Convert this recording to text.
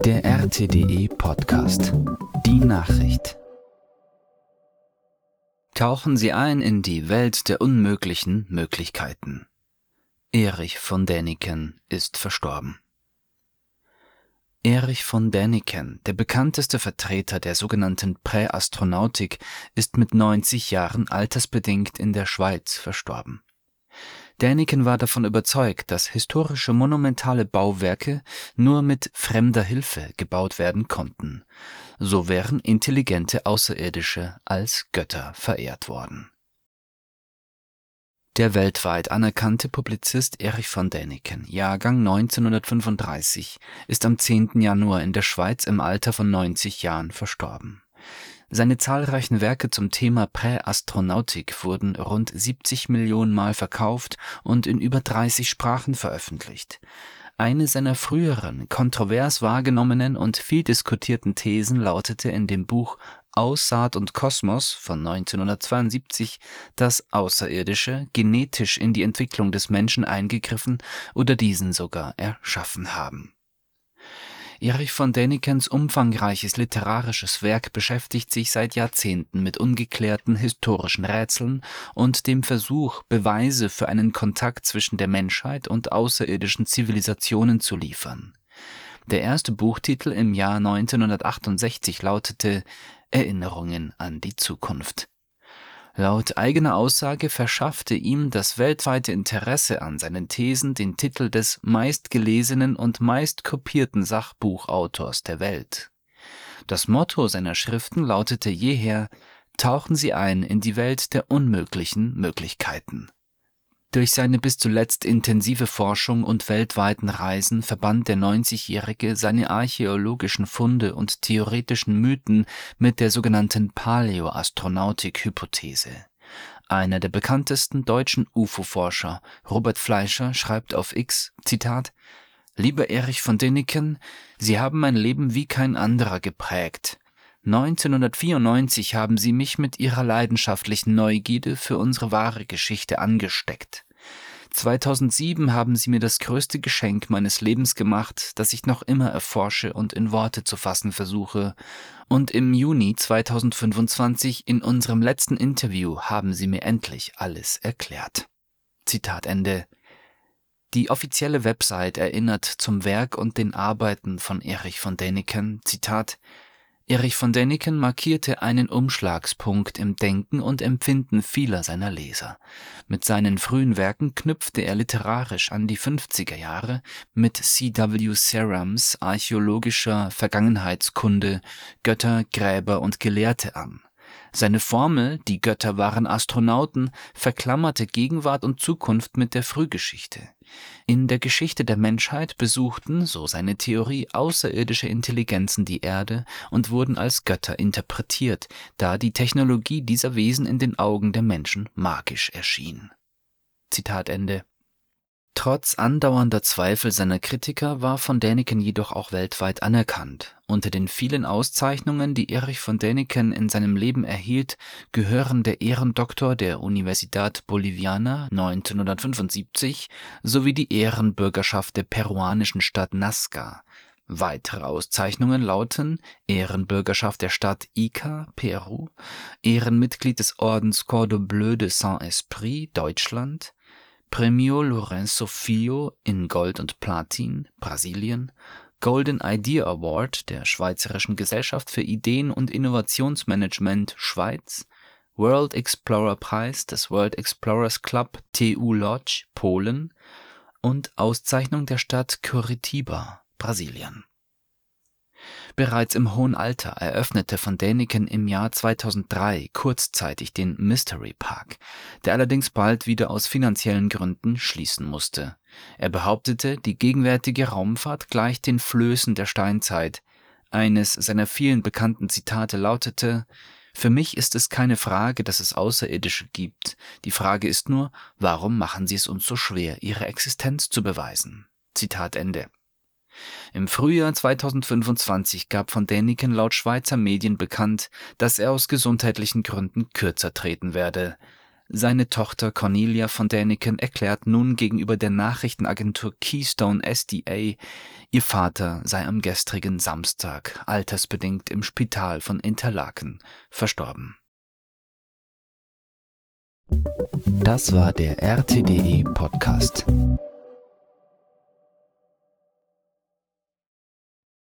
Der RTDE Podcast. Die Nachricht. Tauchen Sie ein in die Welt der unmöglichen Möglichkeiten. Erich von Däniken ist verstorben. Erich von Däniken, der bekannteste Vertreter der sogenannten Präastronautik, ist mit 90 Jahren altersbedingt in der Schweiz verstorben. Däniken war davon überzeugt, dass historische monumentale Bauwerke nur mit fremder Hilfe gebaut werden konnten. So wären intelligente Außerirdische als Götter verehrt worden. Der weltweit anerkannte Publizist Erich von Däniken, Jahrgang 1935, ist am 10. Januar in der Schweiz im Alter von 90 Jahren verstorben. Seine zahlreichen Werke zum Thema Präastronautik wurden rund 70 Millionen Mal verkauft und in über 30 Sprachen veröffentlicht. Eine seiner früheren, kontrovers wahrgenommenen und viel diskutierten Thesen lautete in dem Buch Aussaat und Kosmos von 1972, dass Außerirdische genetisch in die Entwicklung des Menschen eingegriffen oder diesen sogar erschaffen haben. Erich von Dänikens umfangreiches literarisches Werk beschäftigt sich seit Jahrzehnten mit ungeklärten historischen Rätseln und dem Versuch, Beweise für einen Kontakt zwischen der Menschheit und außerirdischen Zivilisationen zu liefern. Der erste Buchtitel im Jahr 1968 lautete »Erinnerungen an die Zukunft«. Laut eigener Aussage verschaffte ihm das weltweite Interesse an seinen Thesen den Titel des meistgelesenen und meistkopierten Sachbuchautors der Welt. Das Motto seiner Schriften lautete jeher: Tauchen Sie ein in die Welt der unmöglichen Möglichkeiten. Durch seine bis zuletzt intensive Forschung und weltweiten Reisen verband der 90-Jährige seine archäologischen Funde und theoretischen Mythen mit der sogenannten Paläoastronautik-Hypothese. Einer der bekanntesten deutschen UFO-Forscher, Robert Fleischer, schreibt auf X, Zitat: »Lieber Erich von Däniken, Sie haben mein Leben wie kein anderer geprägt. 1994 haben Sie mich mit Ihrer leidenschaftlichen Neugierde für unsere wahre Geschichte angesteckt. 2007 haben Sie mir das größte Geschenk meines Lebens gemacht, das ich noch immer erforsche und in Worte zu fassen versuche. Und im Juni 2025 in unserem letzten Interview haben Sie mir endlich alles erklärt.« Zitat Ende. Die offizielle Website erinnert zum Werk und den Arbeiten von Erich von Däniken, Zitat: Erich von Däniken markierte einen Umschlagspunkt im Denken und Empfinden vieler seiner Leser. Mit seinen frühen Werken knüpfte er literarisch an die 50er Jahre mit C.W. Serams archäologischer Vergangenheitskunde Götter, Gräber und Gelehrte an. Seine Formel, die Götter waren Astronauten, verklammerte Gegenwart und Zukunft mit der Frühgeschichte. In der Geschichte der Menschheit besuchten, so seine Theorie, außerirdische Intelligenzen die Erde und wurden als Götter interpretiert, da die Technologie dieser Wesen in den Augen der Menschen magisch erschien. Zitat Ende. Trotz andauernder Zweifel seiner Kritiker war von Däniken jedoch auch weltweit anerkannt. Unter den vielen Auszeichnungen, die Erich von Däniken in seinem Leben erhielt, gehören der Ehrendoktor der Universidad Boliviana 1975 sowie die Ehrenbürgerschaft der peruanischen Stadt Nazca. Weitere Auszeichnungen lauten Ehrenbürgerschaft der Stadt Ica, Peru, Ehrenmitglied des Ordens Cordon Bleu de Saint-Esprit, Deutschland, Premio Lourenço Filho in Gold und Platin, Brasilien, Golden Idea Award der Schweizerischen Gesellschaft für Ideen- und Innovationsmanagement, Schweiz, World Explorer Preis des World Explorers Club TU Lodz, Polen und Auszeichnung der Stadt Curitiba, Brasilien. Bereits im hohen Alter eröffnete von Däniken im Jahr 2003 kurzzeitig den Mystery Park, der allerdings bald wieder aus finanziellen Gründen schließen musste. Er behauptete, die gegenwärtige Raumfahrt gleicht den Flößen der Steinzeit. Eines seiner vielen bekannten Zitate lautete: »Für mich ist es keine Frage, dass es Außerirdische gibt. Die Frage ist nur, warum machen sie es uns so schwer, ihre Existenz zu beweisen?« Zitat Ende. Im Frühjahr 2025 gab von Däniken laut Schweizer Medien bekannt, dass er aus gesundheitlichen Gründen kürzer treten werde. Seine Tochter Cornelia von Däniken erklärt nun gegenüber der Nachrichtenagentur Keystone SDA, ihr Vater sei am gestrigen Samstag altersbedingt im Spital von Interlaken verstorben. Das war der RTDE Podcast.